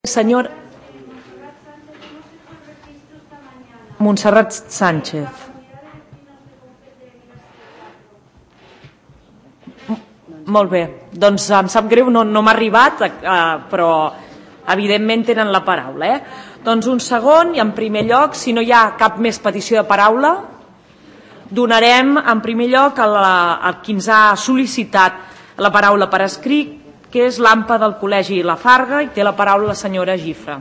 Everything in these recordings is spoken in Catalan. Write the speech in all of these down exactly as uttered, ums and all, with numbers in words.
Senyor Montserrat Sánchez. Molt bé, doncs em sap greu, no, no m'ha arribat, eh, però evidentment tenen la paraula. Eh? Doncs un segon, i en primer lloc, si no hi ha cap més petició de paraula, donarem en primer lloc a, la, a qui ens ha sol·licitat la paraula per escrit, que és l'A M P A del Col·legi La Farga, i té la paraula la senyora Gifra.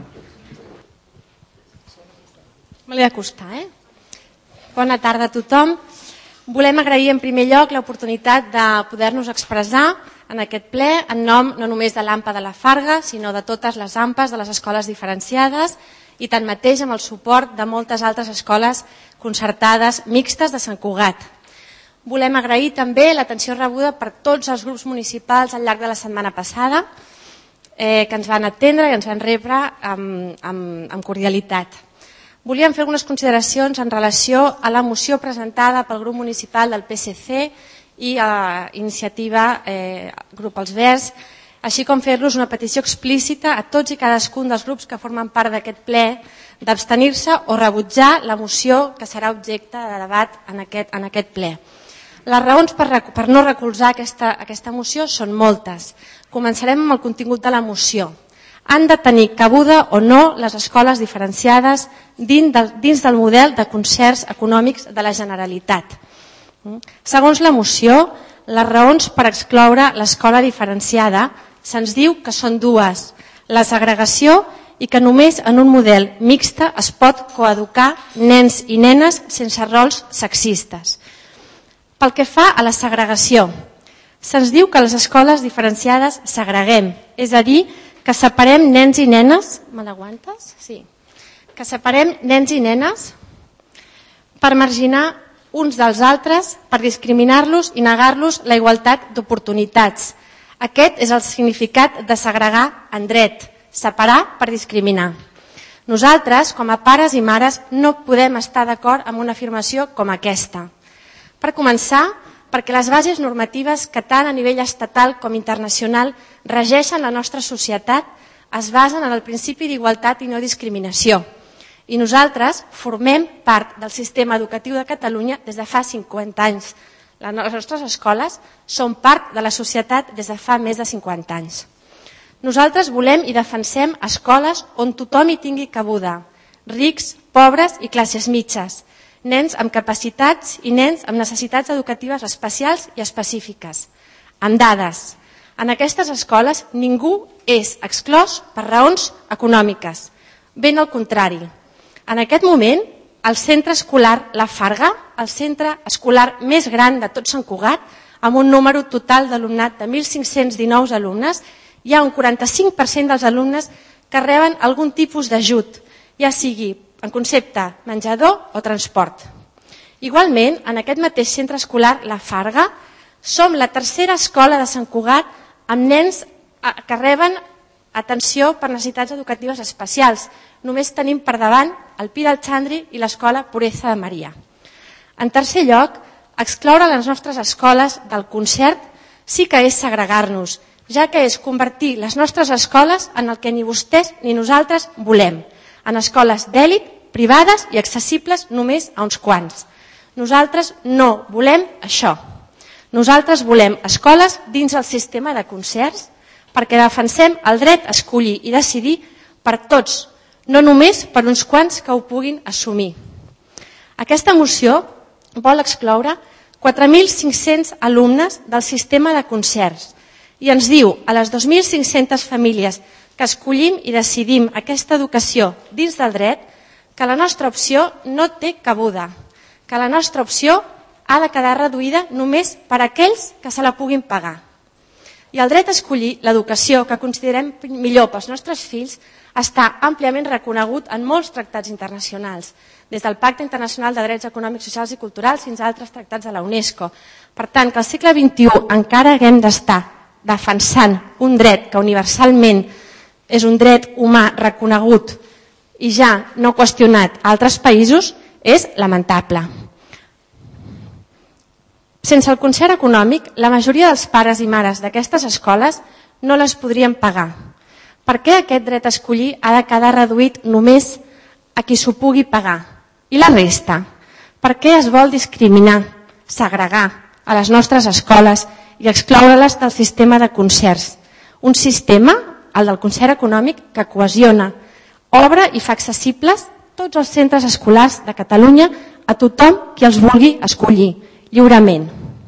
Me l'he d'acostar, eh? Bona tarda a tothom. Volem agrair en primer lloc l'oportunitat de poder-nos expressar en aquest ple en nom no només de l'A M P A de la Farga, sinó de totes les A M P As de les escoles diferenciades i tanmateix amb el suport de moltes altres escoles concertades mixtes de Sant Cugat. Volem agrair també l'atenció rebuda per tots els grups municipals al llarg de la setmana passada, eh, que ens van atendre i ens van rebre amb, amb, amb cordialitat. Volíem fer algunes consideracions en relació a la moció presentada pel grup municipal del P S C i a Iniciativa eh, Grup Els Verds, així com fer-los una petició explícita a tots i cadascun dels grups que formen part d'aquest ple d'abstenir-se o rebutjar la moció que serà objecte de debat en aquest, en aquest ple. Les raons per, per no recolzar aquesta, aquesta moció són moltes. Començarem amb el contingut de la moció. Han de tenir cabuda o no les escoles diferenciades dins del, dins del model de concerts econòmics de la Generalitat. Segons la moció, les raons per excloure l'escola diferenciada se'ns diu que són dues: la segregació i que només en un model mixte es pot coeducar nens i nenes sense rols sexistes. Pel que fa a la segregació, se'ns diu que les escoles diferenciades segreguem, és a dir, que separem nens i nenes, me l'aguantes? Sí. Que separem nens i nenes per marginar uns dels altres, per discriminar-los i negar-los la igualtat d'oportunitats. Aquest és el significat de segregar en dret, separar per discriminar. Nosaltres, com a pares i mares, no podem estar d'acord amb una afirmació com aquesta. Per començar, perquè les bases normatives que tant a nivell estatal com internacional regeixen la nostra societat es basen en el principi d'igualtat i no discriminació. I nosaltres formem part del sistema educatiu de Catalunya des de fa cinquanta anys. Les nostres escoles són part de la societat des de fa més de cinquanta anys. Nosaltres volem i defensem escoles on tothom hi tingui cabuda, rics, pobres i classes mitges, nens amb capacitats i nens amb necessitats educatives especials i específiques. Amb dades, en aquestes escoles ningú és exclòs per raons econòmiques. Ben al contrari. En aquest moment, el centre escolar La Farga, el centre escolar més gran de tot Sant Cugat, amb un número total d'alumnat de mil cinc-cents dinou alumnes, hi ha un quaranta-cinc per cent dels alumnes que reben algun tipus d'ajut, ja sigui en concepte menjador o transport. Igualment, en aquest mateix centre escolar La Farga, som la tercera escola de Sant Cugat amb nens que reben atenció per necessitats educatives especials. Només tenim per davant el Pi del Xandri i l'escola Pureza de Maria. En tercer lloc, excloure les nostres escoles del concert sí que és segregar-nos, ja que és convertir les nostres escoles en el que ni vostès ni nosaltres volem, en escoles d'èlit, privades i accessibles només a uns quants. Nosaltres no volem això. Nosaltres volem escoles dins el sistema de concerts perquè defensem el dret a escollir i decidir per tots, no només per uns quants que ho puguin assumir. Aquesta moció vol excloure quatre mil cinc-cents alumnes del sistema de concerts i ens diu a les dos mil cinc-centes famílies que escollim i decidim aquesta educació dins del dret que la nostra opció no té cabuda, que la nostra opció ha de quedar reduïda només per a aquells que se la puguin pagar. I el dret a escollir l'educació que considerem millor pels nostres fills està àmpliament reconegut en molts tractats internacionals, des del Pacte Internacional de Drets Econòmics, Socials i Culturals fins a altres tractats de la UNESCO. Per tant, que al segle vint-i-u encara haguem d'estar defensant un dret que universalment és un dret humà reconegut i ja no qüestionat a altres països és lamentable. Sense el concert econòmic, la majoria dels pares i mares d'aquestes escoles no les podrien pagar. Per què aquest dret a escollir ha de quedar reduït només a qui s'ho pugui pagar? I la resta? Per què es vol discriminar, segregar a les nostres escoles i excloure-les del sistema de concerts? Un sistema, el del concert econòmic, que cohesiona, obre i fa accessibles tots els centres escolars de Catalunya a tothom qui els vulgui escollir, lliurement.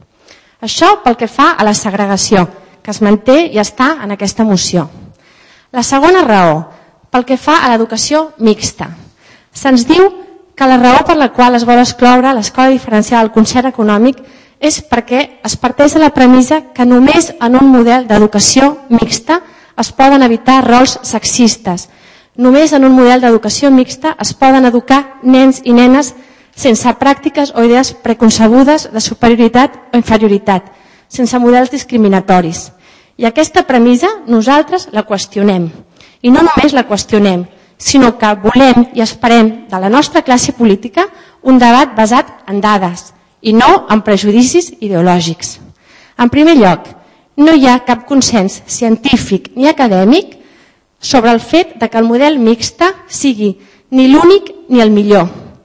Això pel que fa a la segregació, que es manté i està en aquesta moció. La segona raó, pel que fa a l'educació mixta. Se'ns diu que la raó per la qual es vol excloure l'escola diferenciada del concert econòmic és perquè es parteix de la premissa que només en un model d'educació mixta es poden evitar rols sexistes. Només en un model d'educació mixta es poden educar nens i nenes sense pràctiques o idees preconcebudes de superioritat o inferioritat, sense models discriminatoris. I aquesta premissa nosaltres la qüestionem. I no només la qüestionem, sinó que volem i esperem de la nostra classe política un debat basat en dades i no en prejudicis ideològics. En primer lloc, no hi ha cap consens científic ni acadèmic sobre el fet de que el model mixta sigui ni l'únic ni el millor.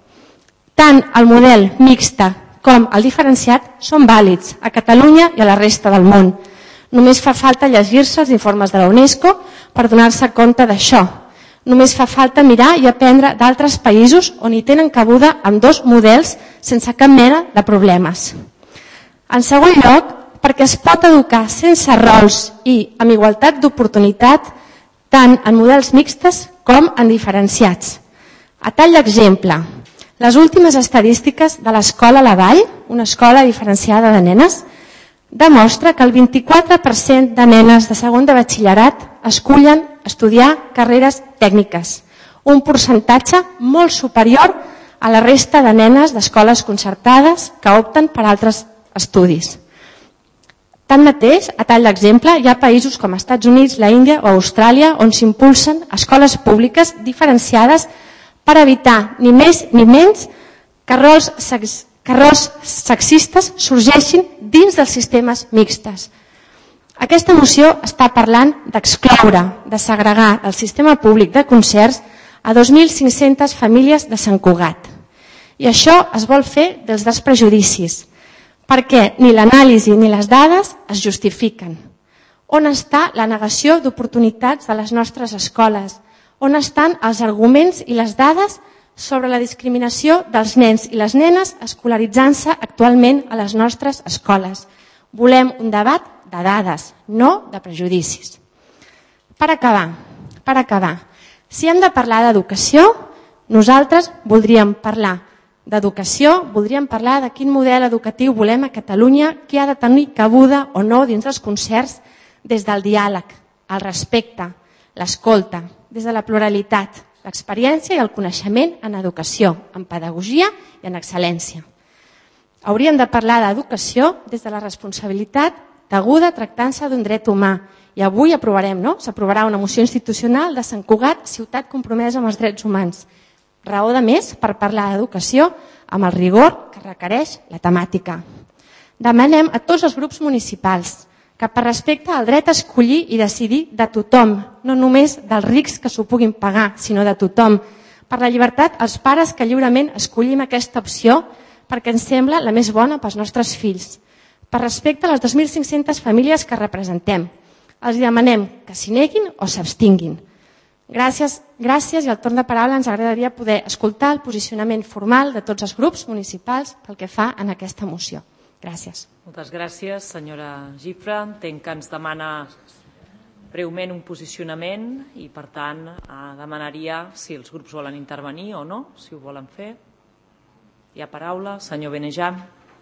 Tant el model mixta com el diferenciat són vàlids a Catalunya i a la resta del món. Només fa falta llegir-se els informes de la UNESCO per donar-se compte d'això. Només fa falta mirar i aprendre d'altres països on hi tenen cabuda amb dos models sense cap mena de problemes. En segon lloc, perquè es pot educar sense rols i amb igualtat d'oportunitat tant en models mixtes com en diferenciats. A tall d'exemple, les últimes estadístiques de l'escola La Vall, una escola diferenciada de nenes, demostra que el vint-i-quatre per cent de nenes de segon de batxillerat escullen estudiar carreres tècniques, un percentatge molt superior a la resta de nenes d'escoles concertades que opten per altres estudis. Tanmateix, a tall d'exemple, hi ha països com els Estats Units, la Índia o Austràlia on s'impulsen escoles públiques diferenciades per evitar ni més ni menys que rols sexistes que rols sexistes sorgeixin dins dels sistemes mixtes. Aquesta moció està parlant d'excloure, de segregar el sistema públic de concerts a dos mil cinc-centes famílies de Sant Cugat. I això es vol fer des dels prejudicis, perquè ni l'anàlisi ni les dades es justifiquen. On està la negació d'oportunitats de les nostres escoles? On estan els arguments i les dades sobre la discriminació dels nens i les nenes escolaritzant-se actualment a les nostres escoles? Volem un debat de dades, no de prejudicis. Per acabar, per acabar, si hem de parlar d'educació, nosaltres voldríem parlar d'educació, voldríem parlar de quin model educatiu volem a Catalunya, qui ha de tenir cabuda o no dins dels concerts des del diàleg, el respecte, l'escolta, des de la pluralitat, l'experiència i el coneixement en educació, en pedagogia i en excel·lència. Hauríem de parlar d'educació des de la responsabilitat deguda tractant-se d'un dret humà. I avui aprovarem, no? S'aprovarà una moció institucional de Sant Cugat, ciutat compromesa amb els drets humans. Raó de més per parlar d'educació amb el rigor que requereix la temàtica. Demanem a tots els grups municipals que per respecte al dret a escollir i decidir de tothom, no només dels rics que s'ho puguin pagar, sinó de tothom, per la llibertat als pares que lliurement escollim aquesta opció perquè ens sembla la més bona pels nostres fills, per respecte a les dos mil cinc-centes famílies que representem. Els demanem que s'hi neguin o s'abstinguin. Gràcies, gràcies i al torn de paraula ens agradaria poder escoltar el posicionament formal de tots els grups municipals pel que fa en aquesta moció. Gràcies. Moltes gràcies, senyora Gifra. Entenc que ens demana breument un posicionament i, per tant, demanaria si els grups volen intervenir o no, si ho volen fer. Hi ha paraula. Senyor Benejam.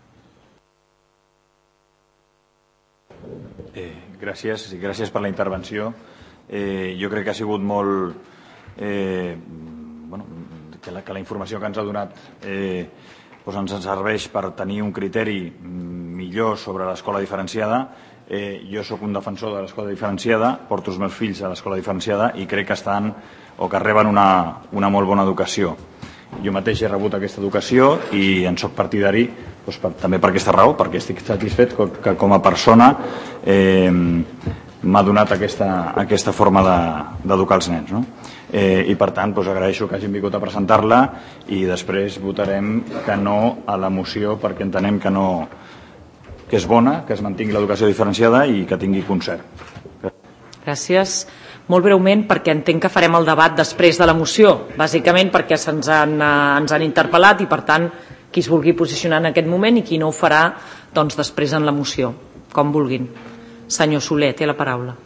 Eh, gràcies i gràcies per la intervenció. Eh, jo crec que ha sigut molt... Eh, bueno, que, la, que la informació que ens ha donat eh, doncs ens serveix per tenir un criteri millor sobre l'escola diferenciada. Eh, jo sóc un defensor de l'escola diferenciada, porto els meus fills a l'escola diferenciada i crec que estan o que reben una, una molt bona educació. Jo mateix he rebut aquesta educació i en soc partidari doncs, per, també per aquesta raó, perquè estic satisfet que com a persona eh, m'ha donat aquesta, aquesta forma d'educar els nens, no? Eh, i per tant doncs, agraeixo que hagin vingut a presentar-la i després votarem que no a la moció perquè entenem que no que és bona, que es mantingui l'educació diferenciada i que tingui concert. Gràcies. Molt breument, perquè entenc que farem el debat després de la moció, bàsicament perquè se'ns han, eh, ens han interpel·lat i per tant qui es vulgui posicionar en aquest moment i qui no ho farà doncs després en la moció, com vulguin. Senyor Soler, té la paraula.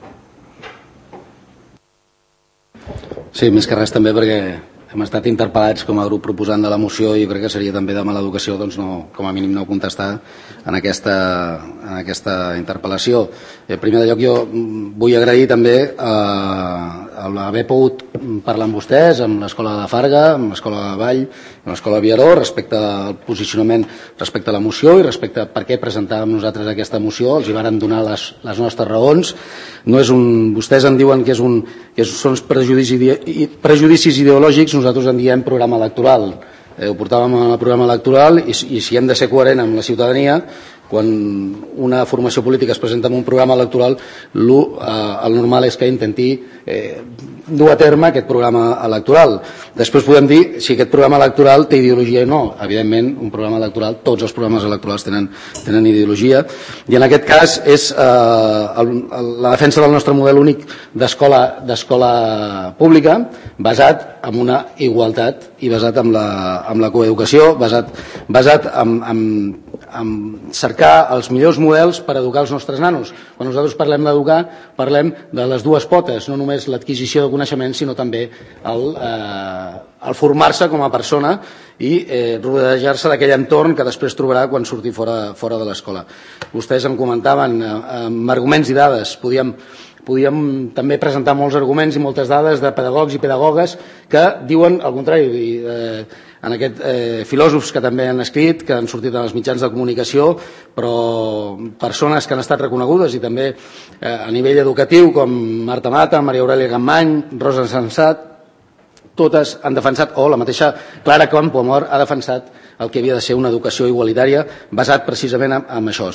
Sí, més que res també perquè hem estat interpel·lats com a grup proposant de la moció i crec que seria també de mala educació doncs no, com a mínim no contestar en aquesta, en aquesta interpel·lació. Eh, primer de lloc jo vull agrair també eh, haver pogut parlar amb vostès, amb l'Escola de Farga, amb l'Escola de Vall, amb l'Escola de Viaró respecte al posicionament respecte a la moció i respecte a per què presentàvem nosaltres aquesta moció. Els hi varen donar les, les nostres raons. No és un, vostès en diuen que, és un, que són prejudicis, prejudicis ideològics, nosaltres en diem programa electoral. Eh, ho portàvem al programa electoral i, i si hem de ser coherent amb la ciutadania, quan una formació política es presenta en un programa electoral, lo, eh, el normal és que intenti eh, dur a terme aquest programa electoral. Després podem dir si aquest programa electoral té ideologia o no. Evidentment, un programa electoral, tots els programes electorals tenen, tenen ideologia, i en aquest cas és eh, el, el, la defensa del nostre model únic d'escola d'escola pública, basat en una igualtat i basat en la, en la coeducació, basat, basat en, en, en cercar els millors models per educar els nostres nanos. Quan nosaltres parlem d'educar, parlem de les dues potes, no només l'adquisició de coneixement, sinó també el, eh, el formar-se com a persona i eh, rodejar-se d'aquell entorn que després trobarà quan surti fora, fora de l'escola. Vostès em comentaven eh, amb arguments i dades, podíem podíem també presentar molts arguments i moltes dades de pedagogs i pedagogues que diuen el contrari. Eh, en aquest eh, filòsofs que també han escrit, que han sortit en els mitjans de comunicació, però persones que han estat reconegudes i també eh, a nivell educatiu com Marta Mata, Maria Aurèlia Campmany, Rosa Sensat, totes han defensat, o la mateixa Clara Campoamor ha defensat el que havia de ser una educació igualitària basat precisament en, en això.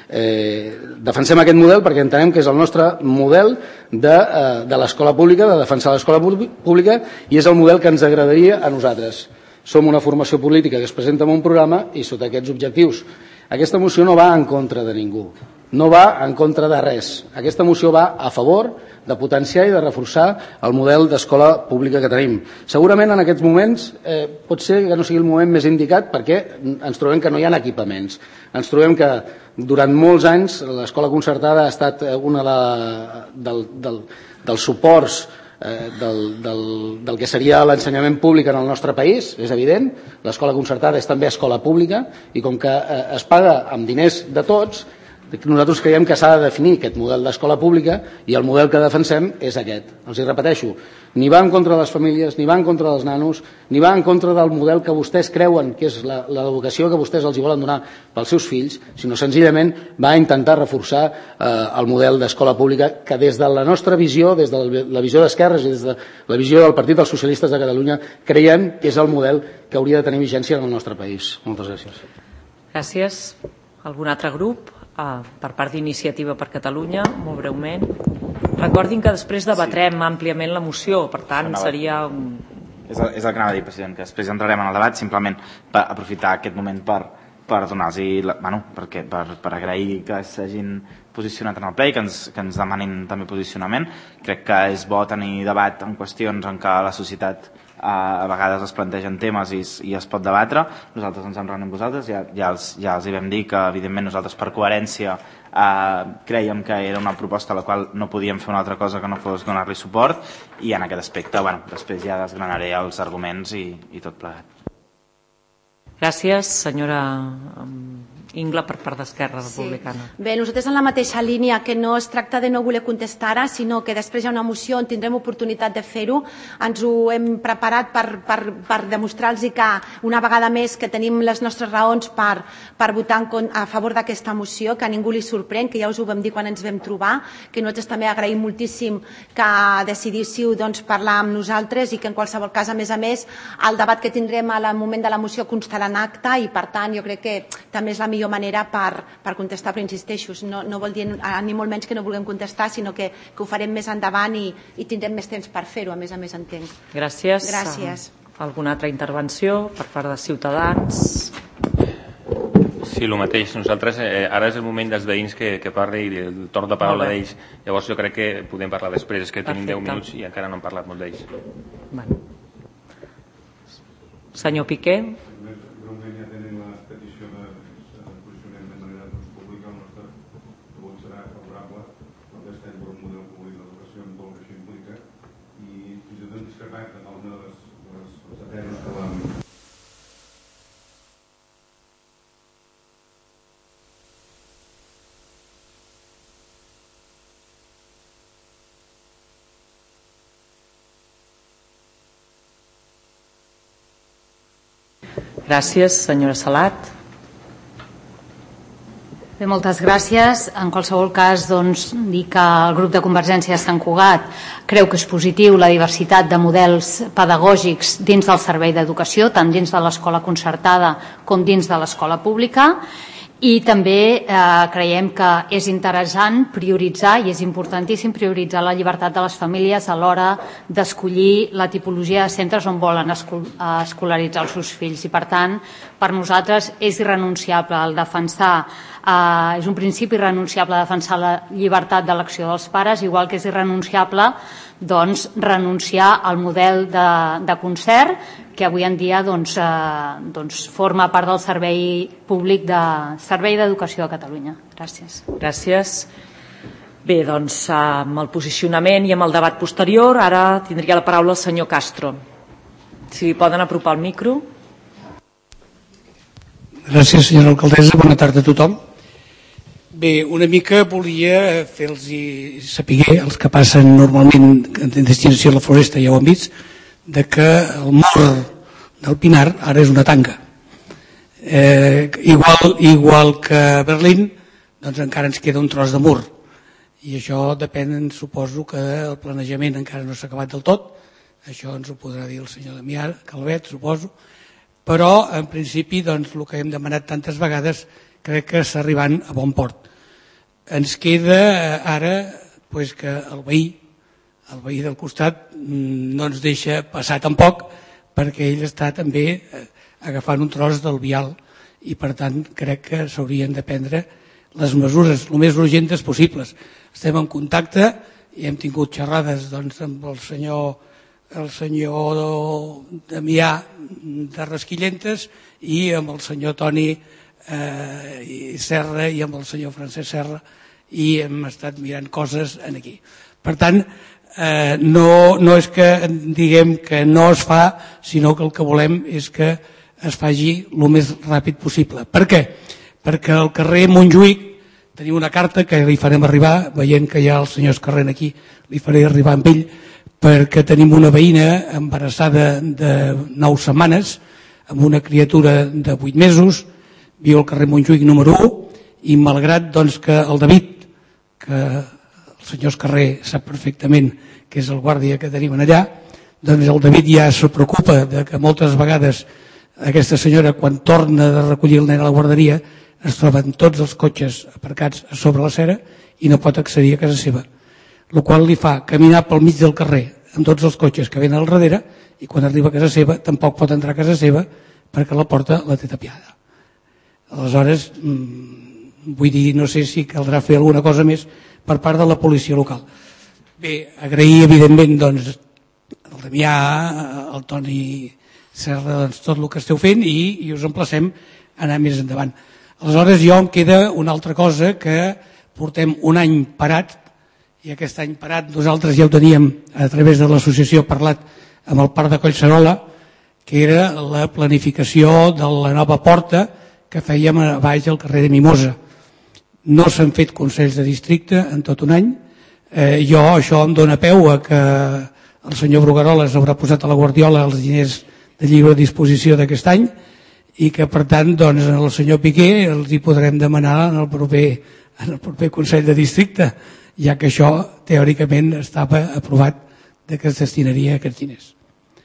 Eh, defensem aquest model perquè entenem que és el nostre model de, eh, de l'escola pública, de defensar l'escola pública, i és el model que ens agradaria a nosaltres. Som una formació política que es presenta en un programa i sota aquests objectius. Aquesta moció no va en contra de ningú, no va en contra de res. Aquesta moció va a favor de potenciar i de reforçar el model d'escola pública que tenim. Segurament en aquests moments eh, pot ser que no sigui el moment més indicat perquè ens trobem que no hi ha equipaments. Ens trobem que durant molts anys l'escola concertada ha estat una de, del, del, dels suports eh, del, del, del que seria l'ensenyament públic en el nostre país, és evident. L'escola concertada és també escola pública i com que eh, es paga amb diners de tots, nosaltres creiem que s'ha de definir aquest model d'escola pública i el model que defensem és aquest. Els hi repeteixo, ni va en contra de les famílies, ni va en contra dels nanos, ni va en contra del model que vostès creuen que és l'educació que vostès els hi volen donar pels seus fills, sinó senzillament va a intentar reforçar eh, el model d'escola pública que des de la nostra visió, des de la visió d'esquerres i des de la visió del Partit dels Socialistes de Catalunya, creiem que és el model que hauria de tenir vigència en el nostre país. Moltes gràcies. Gràcies. Algun altre grup? Ah, per part d'Iniciativa per Catalunya, molt breument. Recordin que després debatrem sí. àmpliament la moció, per tant seria... Un... És el, és el que anava a dir, president, que després entrarem en el debat, simplement per aprofitar aquest moment per, per donar-los, bueno, perquè, per, per agrair que s'hagin posicionat en el ple i que ens, que ens demanin també posicionament. Crec que és bo tenir debat en qüestions en què la societat a vegades es plantegen temes i, i es pot debatre. Nosaltres ens hem reunit amb vosaltres, ja, ja, els, ja els hi vam dir que evidentment nosaltres per coherència eh, creiem que era una proposta a la qual no podíem fer una altra cosa que no fos donar-li suport, i en aquest aspecte bueno, després ja desgranaré els arguments i, i tot plegat. Gràcies, senyora Ingla, per part d'Esquerra Republicana. Sí. Bé, nosaltres en la mateixa línia, que no es tracta de no voler contestar ara, sinó que després hi ha una moció on tindrem oportunitat de fer-ho. Ens ho hem preparat per, per, per demostrar-los que una vegada més que tenim les nostres raons per, per votar en, a favor d'aquesta moció, que a ningú li sorprèn, que ja us ho vam dir quan ens vam trobar, que nosaltres també agraïm moltíssim que decidíssiu doncs, parlar amb nosaltres i que en qualsevol cas, a més a més, el debat que tindrem al moment de la moció constarà en acte i per tant jo crec que també és la millor millor manera per, per contestar, però insisteixo, no, no vol dir ni molt menys que no vulguem contestar, sinó que, que ho farem més endavant i, i tindrem més temps per fer-ho, a més a més entenc. Gràcies. Gràcies. Alguna altra intervenció per part de Ciutadans? Sí, el mateix. Nosaltres, eh, ara és el moment dels veïns que, que parli i el torn de paraula d'ells. Llavors jo crec que podem parlar després, és que tenim deu minuts i encara no hem parlat molt d'ells. Bueno. Senyor Piqué. Breument ja tenim la petició de posicionament de manera pública, el nostre vot serà favorable perquè estem per un model públic d'educació amb tot el que això implica i fins i tot hem discrepat en alguna de les, les atenes que vam Gràcies, senyora Salat. Bé, moltes gràcies. En qualsevol cas, doncs, dir que el grup de Convergència de Sant Cugat creu que és positiu la diversitat de models pedagògics dins del servei d'educació, tant dins de l'escola concertada com dins de l'escola pública. I també eh, creiem que és interessant prioritzar i és importantíssim prioritzar la llibertat de les famílies a l'hora d'escollir la tipologia de centres on volen escolaritzar els seus fills. I per tant, per nosaltres és irrenunciable el defensar, eh, és un principi irrenunciable defensar la llibertat d'elecció dels pares, igual que és irrenunciable doncs, renunciar al model de, de concert que avui en dia doncs, eh, doncs, forma part del servei públic de Servei d'Educació de Catalunya. Gràcies. Gràcies. Bé, doncs amb el posicionament i amb el debat posterior, ara tindria la paraula el senyor Castro. Si poden apropar el micro. Gràcies, senyora alcaldessa. Bona tarda a tothom. Bé, una mica volia fer-los saber, els que passen normalment en destinació a la Floresta, ja ho han vist, de que el mur del Pinar ara és una tanca. Eh, igual, igual que a Berlín, doncs encara ens queda un tros de mur. I això depèn, suposo que el planejament encara no s'ha acabat del tot, això ens ho podrà dir el senyor Damià Calvet, suposo, però en principi doncs, el que hem demanat tantes vegades crec que està arribant a bon port. Ens queda ara pues, que el veí el veí del costat no ens deixa passar tampoc perquè ell està també agafant un tros del vial i per tant crec que s'haurien de prendre les mesures el més urgents possibles. Estem en contacte i hem tingut xerrades doncs, amb el senyor, el senyor Damià de Resquillentes i amb el senyor Toni eh, Serra i amb el senyor Francesc Serra i hem estat mirant coses en aquí. Per tant, Eh, no, no és que diguem que no es fa, sinó que el que volem és que es faci el més ràpid possible. Per què? Perquè al carrer Montjuïc tenim una carta que li farem arribar, veient que hi ha el senyor Escarrent aquí, li faré arribar amb ell, perquè tenim una veïna embarassada de nou setmanes, amb una criatura de vuit mesos, viu al carrer Montjuïc número u, i malgrat doncs, que el David, que el senyor Escarrer sap perfectament que és el guàrdia que tenim allà, doncs el David ja se preocupa de que moltes vegades aquesta senyora quan torna de recollir el nen a la guarderia es troben tots els cotxes aparcats a sobre la acera i no pot accedir a casa seva, el qual li fa caminar pel mig del carrer amb tots els cotxes que venen al darrere i quan arriba a casa seva tampoc pot entrar a casa seva perquè la porta la té tapiada. Aleshores, vull dir, no sé si caldrà fer alguna cosa més per part de la policia local. Bé, agrair evidentment doncs, el Damià, el Toni Serra, doncs, tot el que esteu fent i, i us emplacem a anar més endavant. Aleshores jo em queda una altra cosa que portem un any parat i aquest any parat nosaltres ja ho teníem a través de l'associació parlat amb el Parc de Collserola, que era la planificació de la nova porta que fèiem a baix al carrer de Mimosa. No s'han fet consells de districte en tot un any. Eh, jo això em dóna peu a que el senyor Brugueroles haurà posat a la guardiola els diners de lliure disposició d'aquest any i que per tant doncs, al senyor Piqué els hi podrem demanar en el proper, en el proper Consell de Districte, ja que això teòricament estava aprovat de que es destinaria a aquests diners.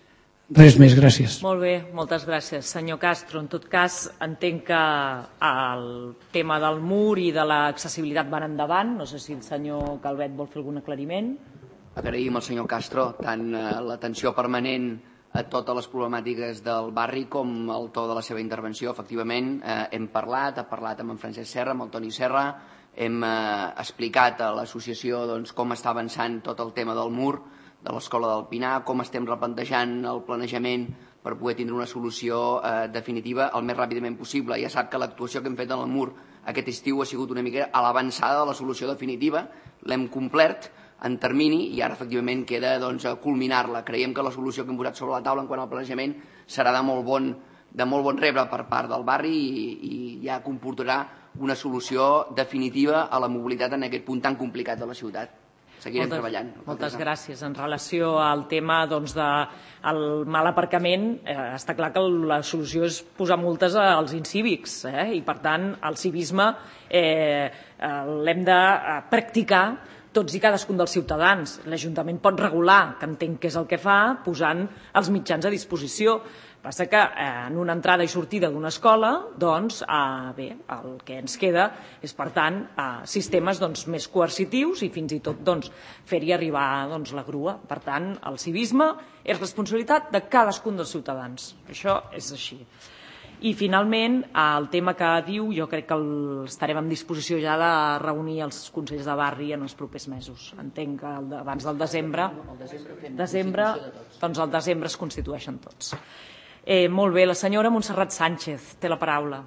Res més, gràcies. Molt bé, moltes gràcies. Senyor Castro, en tot cas, entenc que el tema del mur i de l'accessibilitat van endavant. No sé si el senyor Calvet vol fer algun aclariment. Agraïm al senyor Castro tant l'atenció permanent a totes les problemàtiques del barri com el to de la seva intervenció. Efectivament, eh, hem parlat, ha parlat amb en Francesc Serra, amb el Toni Serra, hem eh, explicat a l'associació doncs, com està avançant tot el tema del mur de l'Escola del Pinar, com estem replantejant el planejament per poder tindre una solució eh, definitiva el més ràpidament possible. Ja sap que l'actuació que hem fet en el mur aquest estiu ha sigut una mica a l'avançada de la solució definitiva, l'hem complert en termini i ara efectivament queda doncs, culminar-la. Creiem que la solució que hem posat sobre la taula en quant al planejament serà de molt bon, de molt bon rebre per part del barri i, i ja comportarà una solució definitiva a la mobilitat en aquest punt tan complicat de la ciutat. Seguirem moltes, treballant. Moltes gràcies. En relació al tema doncs, del mal aparcament, eh, està clar que la solució és posar multes als incívics eh, i, per tant, el civisme eh, l'hem de practicar tots i cadascun dels ciutadans. L'Ajuntament pot regular, que entenc que és el que fa, posant els mitjans a disposició. Passa que eh, en una entrada i sortida d'una escola, doncs, eh, bé, el que ens queda és, per tant, eh, sistemes doncs, més coercitius i fins i tot doncs, fer-hi arribar doncs, la grua. Per tant, el civisme és responsabilitat de cadascun dels ciutadans. Això és així. I, finalment, el tema que diu, jo crec que el, estarem en disposició ja de reunir els consells de barri en els propers mesos. Entenc que el, abans del desembre, desembre, doncs al desembre es constitueixen tots. Eh, molt bé, la senyora Montserrat Sánchez té la paraula.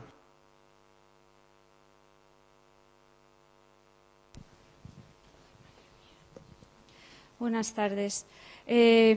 Buenas tardes. Eh,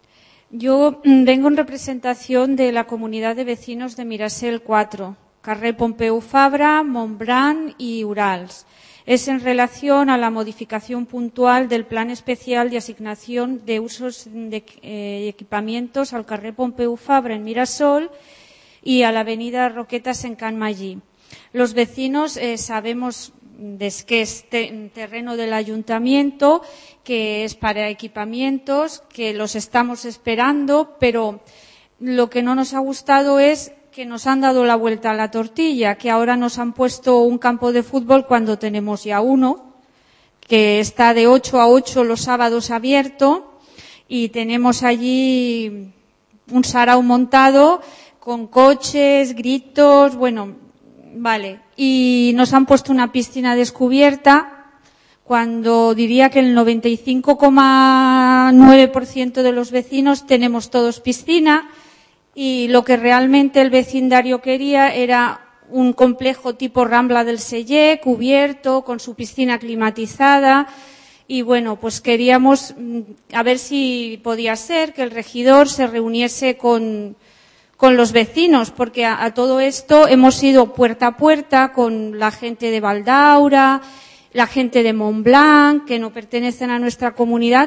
yo vengo en representación de la comunidad de vecinos de Mirasel cuatro, Carrer Pompeu Fabra, Montbran y Urals. Es en relación a la modificación puntual del Plan Especial de Asignación de Usos de eh, Equipamientos al Carrer Pompeu Fabra en Mirasol y a la Avenida Roquetas en Can Magí. Los vecinos eh, sabemos que es te terreno del Ayuntamiento, que es para equipamientos, que los estamos esperando, pero lo que no nos ha gustado es que nos han dado la vuelta a la tortilla, que ahora nos han puesto un campo de fútbol cuando tenemos ya uno, que está de ocho a ocho los sábados abierto y tenemos allí un sarao montado con coches, gritos, bueno, vale. Y nos han puesto una piscina descubierta cuando diría que el noventa y cinco coma nueve por ciento de los vecinos tenemos todos piscina. Y lo que realmente el vecindario quería era un complejo tipo Rambla del Sellé, cubierto, con su piscina climatizada. Y bueno, pues queríamos a ver si podía ser que el regidor se reuniese con, con los vecinos, porque a, a todo esto hemos ido puerta a puerta con la gente de Valdaura, la gente de Montblanc, que no pertenecen a nuestra comunidad,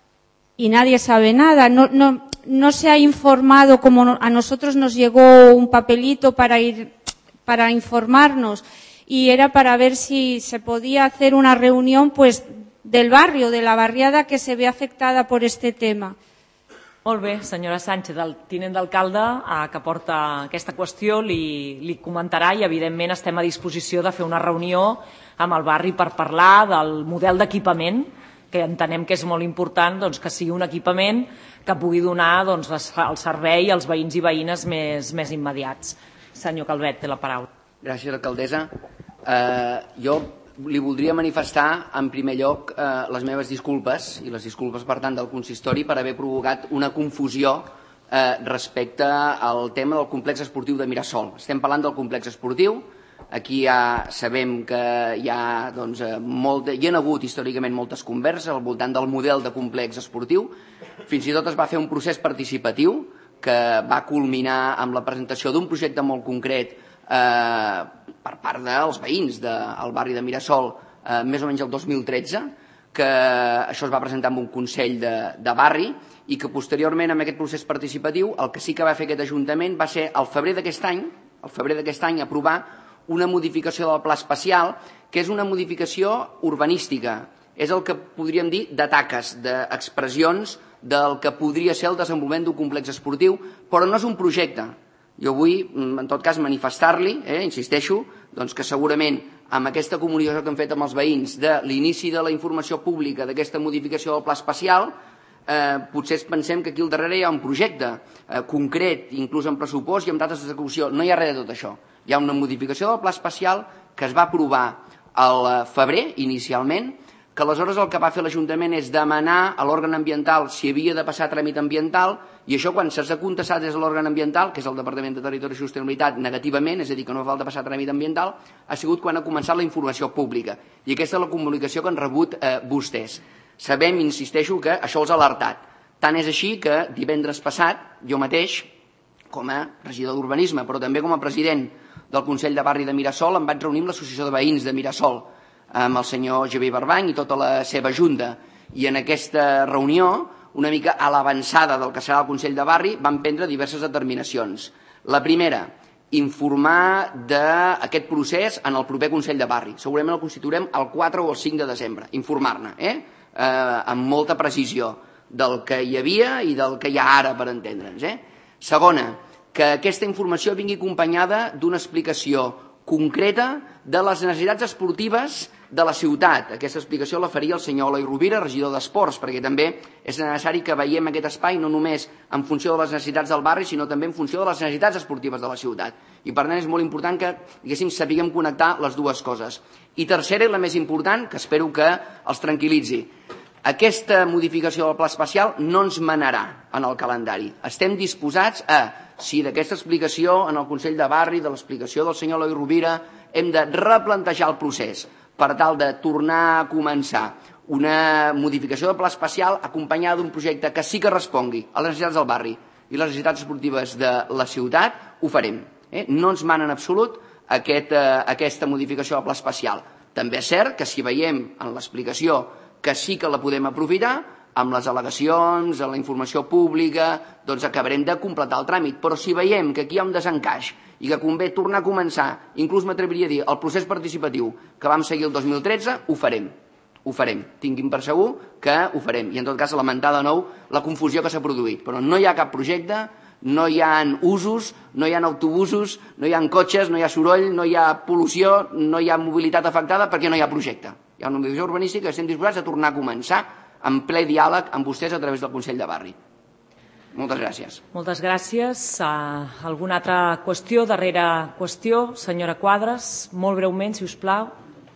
y nadie sabe nada. No, no, no se ha informado, como a nosotros nos llegó un papelito para ir, para informarnos, y era para ver si se podía hacer una reunión, pues, del barrio, de la barriada que se ve afectada por este tema. Molt bé, senyora Sánchez, el tinent d'alcalde eh, que porta aquesta qüestió li, li comentarà i evidentment estem a disposició de fer una reunió amb el barri per parlar del model d'equipament, que entenem que és molt important doncs, que sigui un equipament que pugui donar doncs, el servei als veïns i veïnes més, més immediats. Senyor Calvet, té la paraula. Gràcies, alcaldessa. Eh, jo li voldria manifestar, en primer lloc, eh, les meves disculpes, i les disculpes, per tant, del consistori per haver provocat una confusió eh, respecte al tema del complex esportiu de Mirasol. Estem parlant del complex esportiu. Aquí ja sabem que hi ha, doncs, molt, hi ha hagut històricament moltes converses al voltant del model de complex esportiu. Fins i tot es va fer un procés participatiu que va culminar amb la presentació d'un projecte molt concret eh, per part dels veïns del barri de Mirasol, eh, més o menys el dos mil tretze, que això es va presentar en un consell de, de barri i que posteriorment amb aquest procés participatiu el que sí que va fer aquest Ajuntament va ser al febrer d'aquest any, al febrer d'aquest any aprovar una modificació del pla especial, que és una modificació urbanística, és el que podríem dir d'ataques, d'expressions del que podria ser el desenvolupament d'un complex esportiu, però no és un projecte. Jo vull, en tot cas, manifestar-li, eh, insisteixo, doncs que segurament amb aquesta comunicació que hem fet amb els veïns de l'inici de la informació pública d'aquesta modificació del pla especial, eh, potser pensem que aquí al darrere hi ha un projecte eh, concret, inclús en pressupost i amb dates d'execució. No hi ha res de tot això. Hi ha una modificació del pla especial que es va aprovar al febrer, inicialment, que aleshores el que va fer l'Ajuntament és demanar a l'òrgan ambiental si havia de passar tràmit ambiental, i això quan s'ha contestat des de l'òrgan ambiental, que és el Departament de Territori i Sostenibilitat, negativament, és a dir, que no fa falta passar tràmit ambiental, ha sigut quan ha començat la informació pública. I aquesta és la comunicació que han rebut eh, vostès. Sabem, insisteixo, que això els ha alertat. Tant és així que divendres passat, jo mateix, com a regidor d'Urbanisme, però també com a president del Consell de Barri de Mirasol, em vaig reunir amb l'Associació de Veïns de Mirasol, amb el senyor Javier Barbany i tota la seva junta. I en aquesta reunió, una mica a l'avançada del que serà el Consell de Barri, van prendre diverses determinacions. La primera, informar d'aquest procés en el proper Consell de Barri. Segurament el constituirem el quatre o el cinc de desembre. Informar-ne, eh? eh? amb molta precisió del que hi havia i del que hi ha ara, per entendre'ns. Eh? Segona, que aquesta informació vingui acompanyada d'una explicació concreta de les necessitats esportives de la ciutat. Aquesta explicació la faria el senyor Eloi Rovira, regidor d'Esports, perquè també és necessari que veiem aquest espai no només en funció de les necessitats del barri, sinó també en funció de les necessitats esportives de la ciutat. I per tant és molt important que, diguéssim, sapiguem connectar les dues coses. I tercera, i la més important, que espero que els tranquil·litzi, aquesta modificació del pla especial no ens manarà en el calendari. Estem disposats a, si d'aquesta explicació en el Consell de Barri, de l'explicació del senyor Eloi Rovira, hem de replantejar el procés per tal de tornar a començar una modificació del pla especial acompanyada d'un projecte que sí que respongui a les necessitats del barri i les necessitats esportives de la ciutat, ho farem. Eh? No ens mana en absolut aquest, eh, aquesta modificació del pla especial. També és cert que si veiem en l'explicació que sí que la podem aprofitar, amb les al·legacions, amb la informació pública, doncs acabarem de completar el tràmit. Però si veiem que aquí hi ha un desencaix i que convé tornar a començar, inclús m'atreviria a dir, el procés participatiu que vam seguir el dos mil tretze, ho farem. Ho farem. Tinguin per segur que ho farem. I en tot cas lamentar de nou la confusió que s'ha produït. Però no hi ha cap projecte, no hi ha usos, no hi ha autobusos, no hi ha cotxes, no hi ha soroll, no hi ha pol·lució, no hi ha mobilitat afectada perquè no hi ha projecte. Hi ha una modificació urbanística que estem disposats a tornar a començar en ple diàleg amb vostès a través del Consell de Barri. Moltes gràcies. Moltes gràcies. Uh, alguna altra qüestió, darrera qüestió? Senyora Quadras, molt breument, si us plau.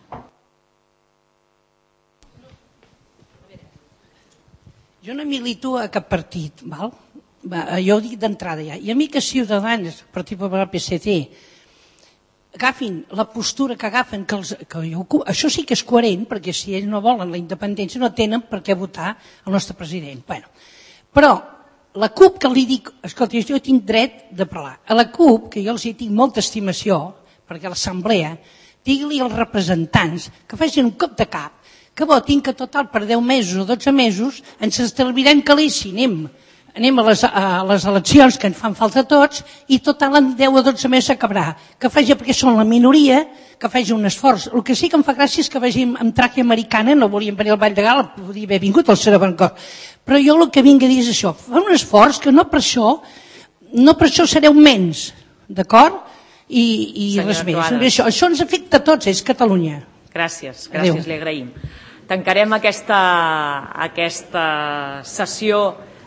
Jo no milito a cap partit, val? Jo ho dic d'entrada ja. I a mi que Ciutadans, Partit Popular, P S C, agafin la postura que agafen, que, els, que jo, això sí que és coherent, perquè si ells no volen la independència no tenen per què votar el nostre president. Bueno, però la CUP, que li dic, escolta, jo tinc dret de parlar. A la CUP, que jo els hi tinc molta estimació, perquè a l'assemblea, digui-li als representants que facin un cop de cap, que votin que total per deu mesos o dotze mesos ens estalviarem calés si anem anem a les, a les eleccions que ens fan falta a tots i total en deu o dotze mesos s'acabarà. Que faci, perquè són la minoria, que faci un esforç. El que sí que em fa gràcia és que vagi amb tràquia americana, no volíem venir al Vall de Gala, podria haver vingut al Serra Bancor. Però jo el que vinc a dir és això, fa un esforç que no per això, no per això sereu menys, d'acord? I, i res més. Això, això ens afecta a tots, és Catalunya. Gràcies, gràcies, li agraïm. Tancarem aquesta, aquesta sessió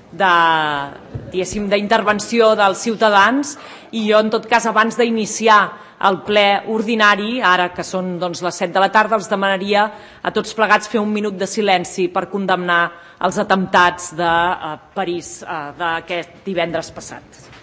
d'intervenció de, dels ciutadans i jo en tot cas abans d'iniciar el ple ordinari, ara que són doncs, les set de la tarda, els demanaria a tots plegats fer un minut de silenci per condemnar els atemptats de uh, París uh, d'aquest divendres passat.